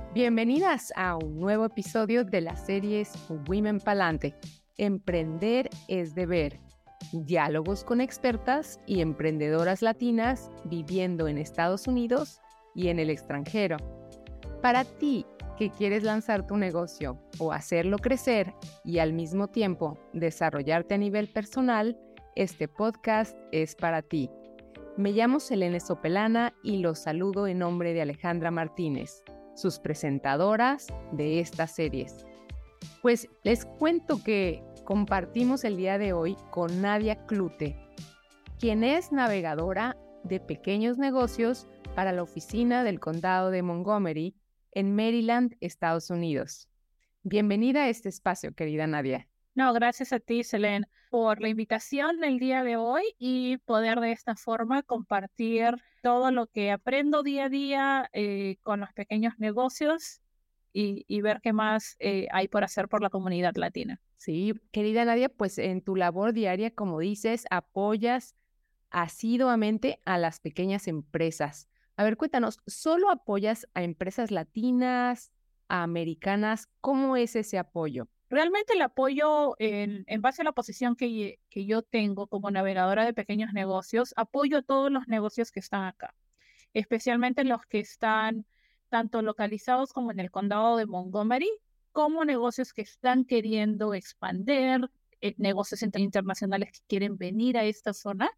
Bienvenidas a un nuevo episodio de las series Women Palante. Emprender es deber. Diálogos con expertas y emprendedoras latinas viviendo en Estados Unidos y en el extranjero. Para ti que quieres lanzar tu negocio o hacerlo crecer y al mismo tiempo desarrollarte a nivel personal, este podcast es para ti. Me llamo Selene Sopelana y los saludo en nombre de Alejandra Martínez, sus presentadoras de estas series. Pues les cuento que compartimos el día de hoy con Nadia Clute, quien es navegadora de pequeños negocios para la oficina del condado de Montgomery en Maryland, Estados Unidos. Bienvenida a este espacio, querida Nadia. No, gracias a ti, Selene, por la invitación el día de hoy y poder de esta forma compartir todo lo que aprendo día a día con los pequeños negocios y ver qué más hay por hacer por la comunidad latina. Sí, querida Nadia, pues en tu labor diaria, como dices, apoyas asiduamente a las pequeñas empresas. A ver, cuéntanos, ¿solo apoyas a empresas latinas, a americanas? ¿Cómo es ese apoyo? Realmente el apoyo en base a la posición que yo tengo como navegadora de pequeños negocios, apoyo a todos los negocios que están acá, especialmente los que están tanto localizados como en el condado de Montgomery, como negocios que están queriendo expandir, negocios internacionales que quieren venir a esta zona.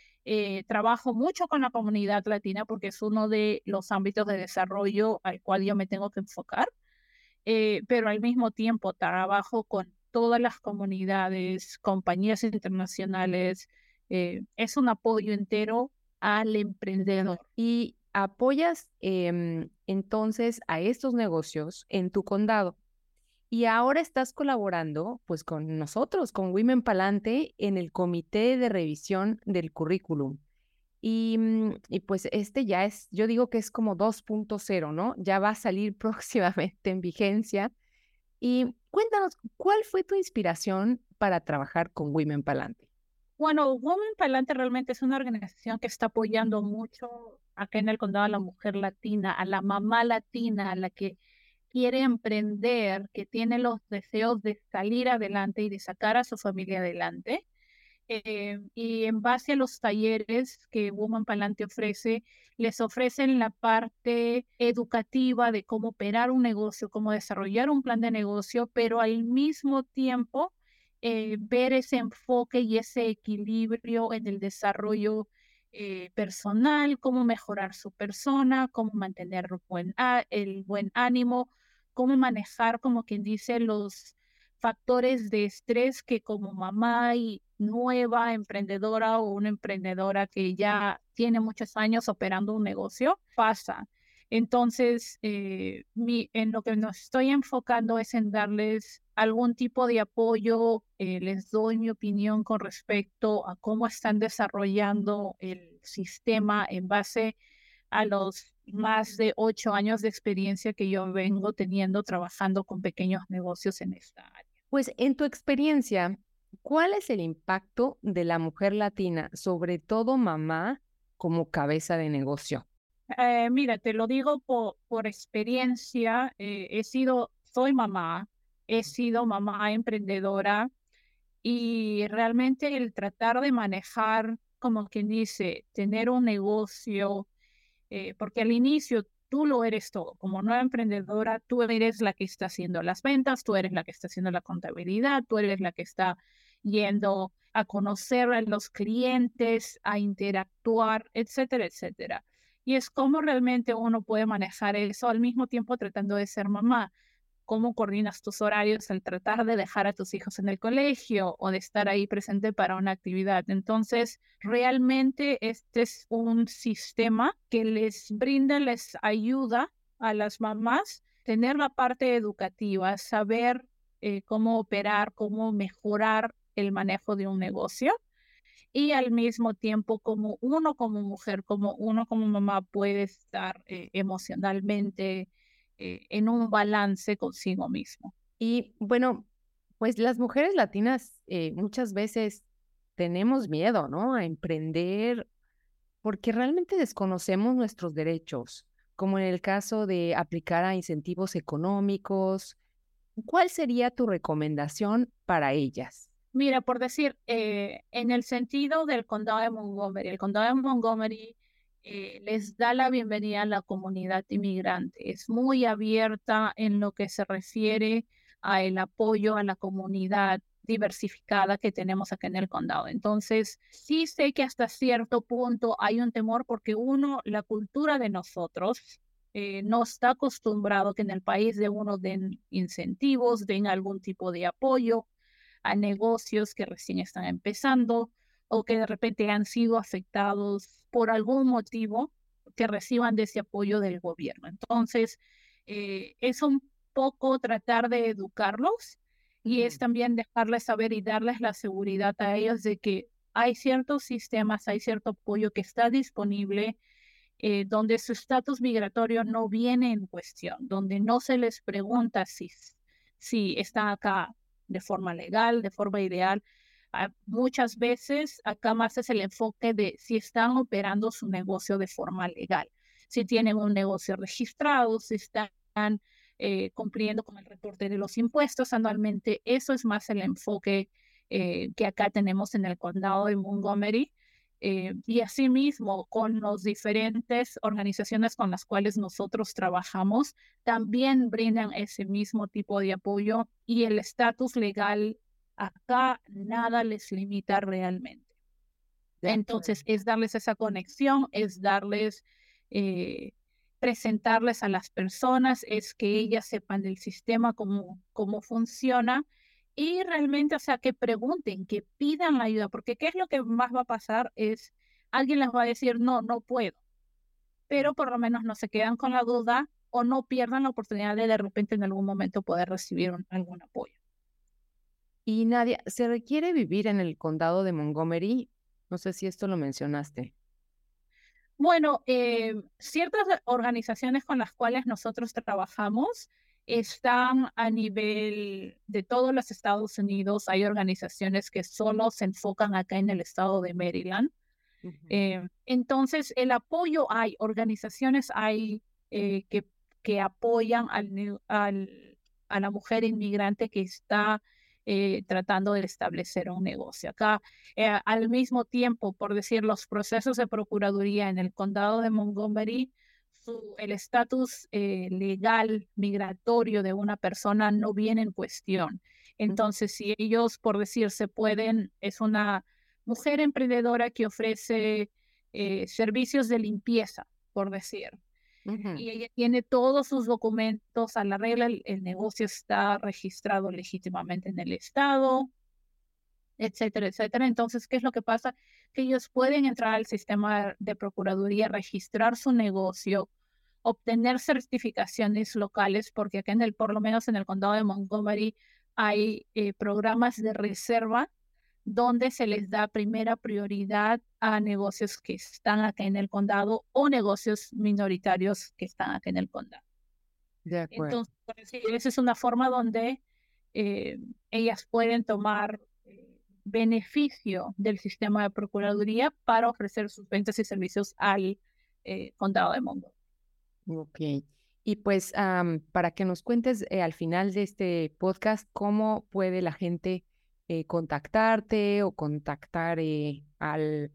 Trabajo mucho con la comunidad latina porque es uno de los ámbitos de desarrollo al cual yo me tengo que enfocar. Pero al mismo tiempo trabajo con todas las comunidades, compañías internacionales. Es un apoyo entero al emprendedor. Y apoyas entonces a estos negocios en tu condado. Y ahora estás colaborando pues con nosotros, con Women Palante, en el comité de revisión del currículum. Y pues este ya es, yo digo que es como 2.0, ¿no? Ya va a salir próximamente en vigencia. Y cuéntanos, ¿cuál fue tu inspiración para trabajar con Women Palante? Bueno, Women para Adelante realmente es una organización que está apoyando mucho acá en el condado a la mujer latina, a la mamá latina, a la que quiere emprender, que tiene los deseos de salir adelante y de sacar a su familia adelante. Y en base a los talleres que Woman Palante ofrece, les ofrecen la parte educativa de cómo operar un negocio, cómo desarrollar un plan de negocio, pero al mismo tiempo ver ese enfoque y ese equilibrio en el desarrollo personal, cómo mejorar su persona, cómo mantener el buen ánimo, cómo manejar, como quien dice, los factores de estrés que como mamá y nueva emprendedora o una emprendedora que ya tiene muchos años operando un negocio pasa. Entonces, en lo que nos estoy enfocando es en darles algún tipo de apoyo, les doy mi opinión con respecto a cómo están desarrollando el sistema en base a los más de 8 años de experiencia que yo vengo teniendo trabajando con pequeños negocios en esta área. Pues en tu experiencia, ¿cuál es el impacto de la mujer latina, sobre todo mamá, como cabeza de negocio? Mira, te lo digo por experiencia. Soy mamá, he sido mamá emprendedora y realmente el tratar de manejar, como quien dice, tener un negocio, porque al inicio tú lo eres todo. Como nueva emprendedora, tú eres la que está haciendo las ventas, tú eres la que está haciendo la contabilidad, tú eres la que está yendo a conocer a los clientes, a interactuar, etcétera, etcétera. Y es cómo realmente uno puede manejar eso al mismo tiempo tratando de ser mamá. Cómo coordinas tus horarios al tratar de dejar a tus hijos en el colegio o de estar ahí presente para una actividad. Entonces, realmente este es un sistema que les ayuda a las mamás tener la parte educativa, saber cómo operar, cómo mejorar el manejo de un negocio y al mismo tiempo como uno como mujer, como uno como mamá puede estar emocionalmente en un balance consigo mismo. Y bueno, pues las mujeres latinas muchas veces tenemos miedo, ¿no? A emprender porque realmente desconocemos nuestros derechos. como en el caso de aplicar a incentivos económicos. ¿Cuál sería tu recomendación para ellas? Mira, por decir, en el sentido del condado de Montgomery, el condado de Montgomery les da la bienvenida a la comunidad inmigrante. Es muy abierta en lo que se refiere a el apoyo a la comunidad diversificada que tenemos acá en el condado. Entonces, sí sé que hasta cierto punto hay un temor porque uno, la cultura de nosotros no está acostumbrado que en el país de uno den incentivos, den algún tipo de apoyo a negocios que recién están empezando o que de repente han sido afectados por algún motivo que reciban de ese apoyo del gobierno. Entonces, es un poco tratar de educarlos y es también dejarles saber y darles la seguridad a ellos de que hay ciertos sistemas, hay cierto apoyo que está disponible donde su estatus migratorio no viene en cuestión, donde no se les pregunta si están acá de forma legal, de forma ideal. Muchas veces acá más es el enfoque de si están operando su negocio de forma legal, si tienen un negocio registrado, si están cumpliendo con el reporte de los impuestos anualmente. Eso es más el enfoque que acá tenemos en el condado de Montgomery. Y asimismo, con las diferentes organizaciones con las cuales nosotros trabajamos, también brindan ese mismo tipo de apoyo y el estatus legal acá nada les limita realmente. Entonces, es darles esa conexión, es darles, presentarles a las personas, es que ellas sepan del sistema, cómo funciona y realmente, o sea, que pregunten, que pidan ayuda, porque ¿qué es lo que más va a pasar? Es, alguien les va a decir, no, no puedo, pero por lo menos no se quedan con la duda o no pierdan la oportunidad de repente en algún momento poder recibir algún apoyo. Y Nadia, ¿se requiere vivir en el condado de Montgomery? No sé si esto lo mencionaste. Bueno, ciertas organizaciones con las cuales nosotros trabajamos están a nivel de todos los Estados Unidos. Hay organizaciones que solo se enfocan acá en el estado de Maryland. Ujú. Entonces, el apoyo hay, organizaciones hay que apoyan a la mujer inmigrante que está tratando de establecer un negocio. Acá, al mismo tiempo, por decir, los procesos de procuraduría en el condado de Montgomery, el estatus legal migratorio de una persona no viene en cuestión. Entonces, si ellos, por decir, se pueden, es una mujer emprendedora que ofrece servicios de limpieza, por decir. Ujú. Y ella tiene todos sus documentos a la regla, el negocio está registrado legítimamente en el estado, etcétera, etcétera. Entonces, ¿qué es lo que pasa? Que ellos pueden entrar al sistema de procuraduría, registrar su negocio, obtener certificaciones locales, porque acá por lo menos en el condado de Montgomery hay programas de reserva donde se les da primera prioridad a negocios que están acá en el condado o negocios minoritarios que están acá en el condado. De acuerdo. Entonces, sí, esa es una forma donde eh, ellas pueden tomar beneficio del sistema de procuraduría para ofrecer sus ventas y servicios al condado de Montgomery. Ok. Y pues para que nos cuentes al final de este podcast cómo puede la gente contactarte o contactar al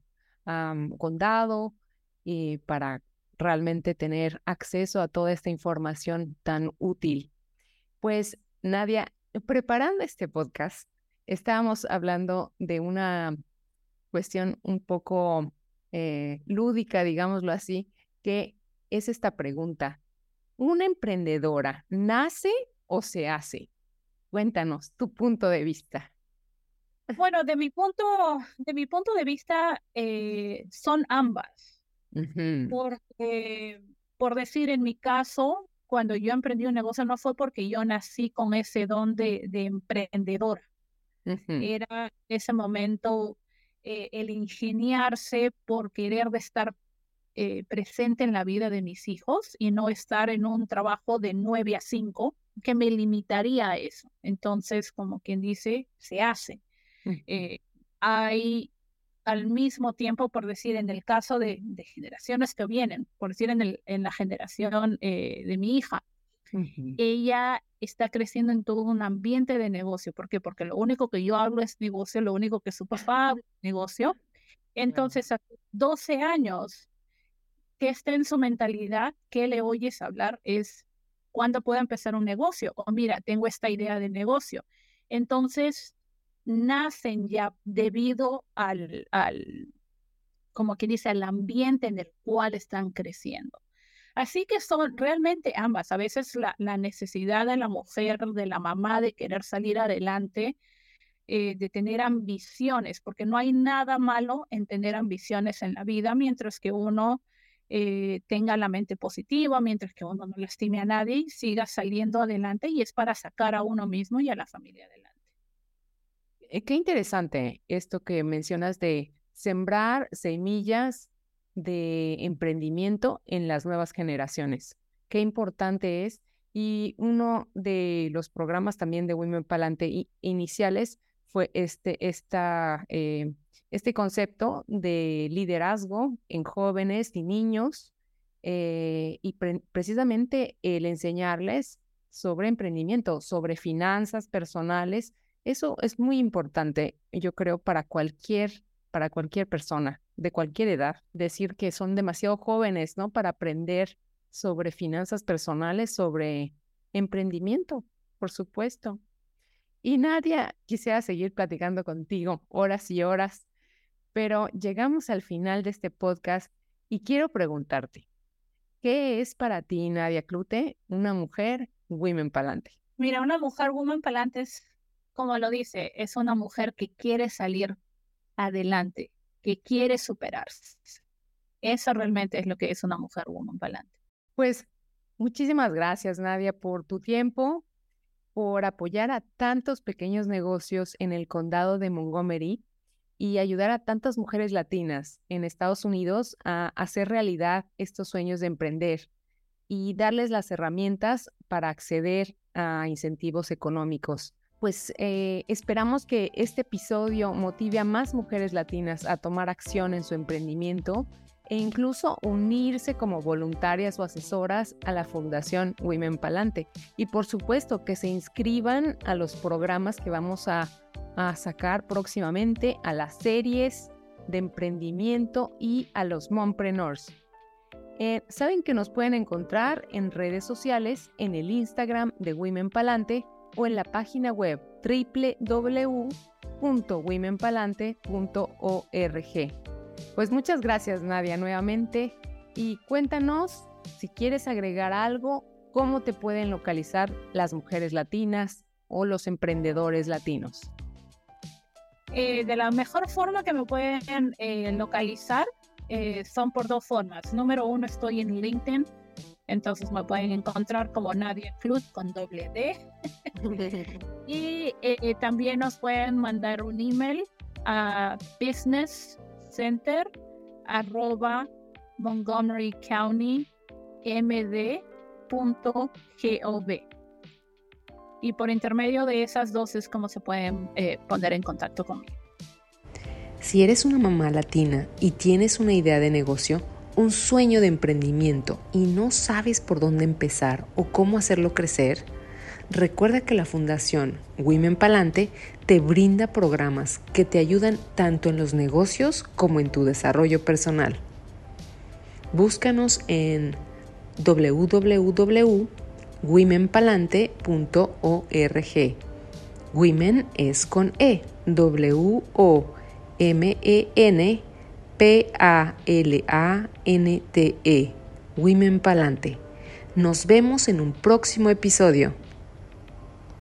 condado para realmente tener acceso a toda esta información tan útil. Pues Nadia, preparando este podcast, estábamos hablando de una cuestión un poco lúdica, digámoslo así, que es esta pregunta. ¿Una emprendedora nace o se hace? Cuéntanos tu punto de vista. Bueno, de mi punto de vista, son ambas. Ujú, Porque, por decir, en mi caso, cuando yo emprendí un negocio, no fue porque yo nací con ese don de emprendedora. ujú, Era en ese momento el ingeniarse por querer de estar presente en la vida de mis hijos y no estar en un trabajo de 9 a 5 que me limitaría a eso. Entonces, como quien dice, se hace. ujú, Eh, hay al mismo tiempo, por decir, en el caso de generaciones que vienen, por decir, en la generación de mi hija, ella está creciendo en todo un ambiente de negocio. ¿Por qué? Porque lo único que yo hablo es negocio, lo único que su papá habla es negocio. Entonces, a 12 años, que está en su mentalidad, que le oyes hablar es cuándo puedo empezar un negocio, o mira, tengo esta idea de negocio. Entonces, nacen ya debido como que dice, al ambiente en el cual están creciendo. Así que son realmente ambas. A veces la necesidad de la mujer, de la mamá, de querer salir adelante, de tener ambiciones, porque no hay nada malo en tener ambiciones en la vida, mientras que uno tenga la mente positiva, mientras que uno no lastime a nadie, siga saliendo adelante, y es para sacar a uno mismo y a la familia adelante. Qué interesante esto que mencionas de sembrar semillas de emprendimiento en las nuevas generaciones. Qué importante es. Y uno de los programas también de Women Palante iniciales fue este concepto de liderazgo en jóvenes y niños, y precisamente el enseñarles sobre emprendimiento, sobre finanzas personales. Eso es muy importante, yo creo, para cualquier persona de cualquier edad. Decir que son demasiado jóvenes, ¿no? Para aprender sobre finanzas personales, sobre emprendimiento, por supuesto. Y Nadia, quisiera seguir platicando contigo horas y horas, pero llegamos al final de este podcast y quiero preguntarte, ¿qué es para ti, Nadia Clute, una mujer Women Palante? Mira, una mujer Women Palante es, como lo dice, es una mujer que quiere salir adelante, que quiere superarse. Eso realmente es lo que es una mujer Women Palante. Pues muchísimas gracias, Nadia, por tu tiempo, por apoyar a tantos pequeños negocios en el condado de Montgomery y ayudar a tantas mujeres latinas en Estados Unidos a hacer realidad estos sueños de emprender y darles las herramientas para acceder a incentivos económicos. Pues esperamos que este episodio motive a más mujeres latinas a tomar acción en su emprendimiento e incluso unirse como voluntarias o asesoras a la Fundación Women Palante. Y por supuesto que se inscriban a los programas que vamos a sacar próximamente, a las series de emprendimiento y a los mompreneurs. Saben que nos pueden encontrar en redes sociales, en el Instagram de Women Palante o en la página web www.womenpalante.org. Pues muchas gracias, Nadia, nuevamente, y cuéntanos si quieres agregar algo, cómo te pueden localizar las mujeres latinas o los emprendedores latinos. De la mejor forma que me pueden localizar son por dos formas. Número uno, estoy en LinkedIn, entonces me pueden encontrar como Nadia Clute con doble D. Y también nos pueden mandar un email a businesscenter@montgomerycountymd.gov. Y por intermedio de esas dos es como se pueden poner en contacto conmigo. Si eres una mamá latina y tienes una idea de negocio, un sueño de emprendimiento y no sabes por dónde empezar o cómo hacerlo crecer, recuerda que la Fundación Women Palante te brinda programas que te ayudan tanto en los negocios como en tu desarrollo personal. Búscanos en www.womenpalante.org. Women es con E, WOMENPALANTE. Women Palante. Nos vemos en un próximo episodio.